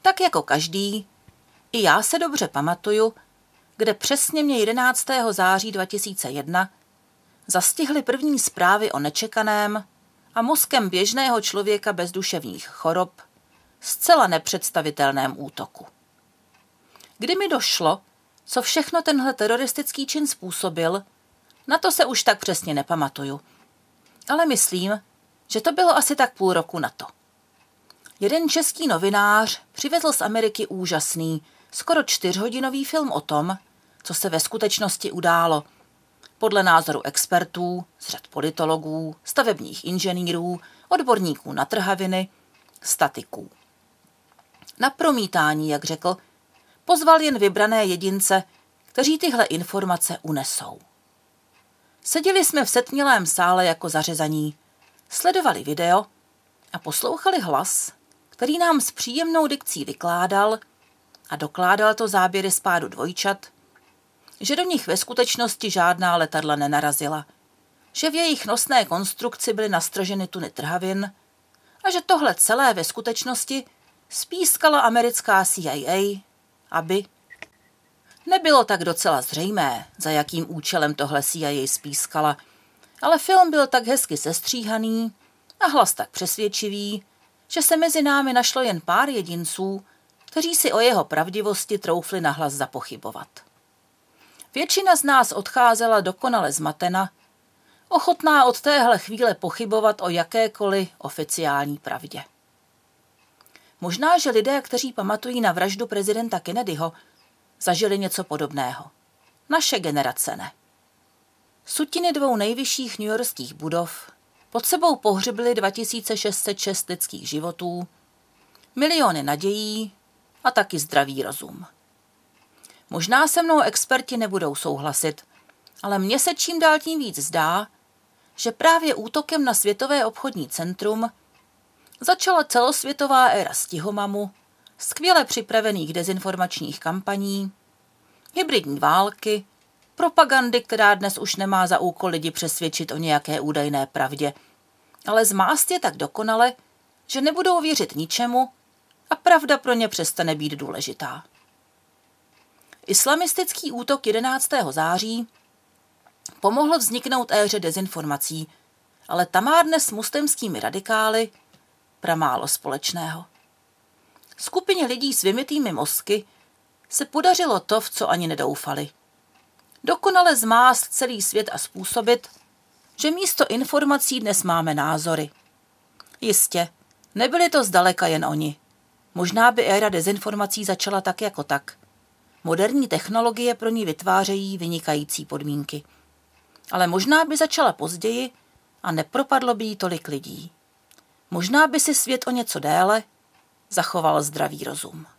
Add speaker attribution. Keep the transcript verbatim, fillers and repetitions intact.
Speaker 1: Tak jako každý, i já se dobře pamatuju, kde přesně mě jedenáctého září dva tisíce jedna zastihly první zprávy o nečekaném a mozkem běžného člověka bez duševních chorob zcela nepředstavitelném útoku. Kdy mi došlo, co všechno tenhle teroristický čin způsobil, na to se už tak přesně nepamatuju. Ale myslím, že to bylo asi tak půl roku na to. Jeden český novinář přivezl z Ameriky úžasný, skoro čtyřhodinový film o tom, co se ve skutečnosti událo, podle názoru expertů, z řad politologů, stavebních inženýrů, odborníků na trhaviny, statiků. Na promítání, jak řekl, pozval jen vybrané jedince, kteří tyhle informace unesou. Seděli jsme v setmělém sále jako zařezaní, sledovali video a poslouchali hlas, který nám s příjemnou dikcí vykládal a dokládal to záběry z pádu dvojčat, že do nich ve skutečnosti žádná letadla nenarazila, že v jejich nosné konstrukci byly nastraženy tuny trhavin a že tohle celé ve skutečnosti spískala americká C I A, aby... Nebylo tak docela zřejmé, za jakým účelem tohle C I A spískala, ale film byl tak hezky sestříhaný a hlas tak přesvědčivý, že se mezi námi našlo jen pár jedinců, kteří si o jeho pravdivosti troufli nahlas zapochybovat. Většina z nás odcházela dokonale zmatena, ochotná od téhle chvíle pochybovat o jakékoliv oficiální pravdě. Možná, že lidé, kteří pamatují na vraždu prezidenta Kennedyho, zažili něco podobného. Naše generace ne. Sutiny dvou nejvyšších newyorských budov pod sebou pohřbily dva tisíce šest set šest lidských životů, miliony nadějí a taky zdravý rozum. Možná se mnou experti nebudou souhlasit, ale mně se čím dál tím víc zdá, že právě útokem na Světové obchodní centrum začala celosvětová éra stihomamu, skvěle připravených dezinformačních kampaní, hybridní války, propagandy, která dnes už nemá za úkol lidi přesvědčit o nějaké údajné pravdě, ale zmást je tak dokonale, že nebudou věřit ničemu a pravda pro ně přestane být důležitá. Islamistický útok jedenáctého září pomohl vzniknout éře dezinformací, ale ta má dnes s muslimskými radikály pramálo společného. Skupině lidí s vymytými mozky se podařilo to, v co ani nedoufali. Dokonale zmást celý svět a způsobit, že místo informací dnes máme názory. Jistě, nebyli to zdaleka jen oni. Možná by éra dezinformací začala tak jako tak. Moderní technologie pro ní vytvářejí vynikající podmínky. Ale možná by začala později a nepropadlo by jí tolik lidí. Možná by si svět o něco déle zachoval zdravý rozum.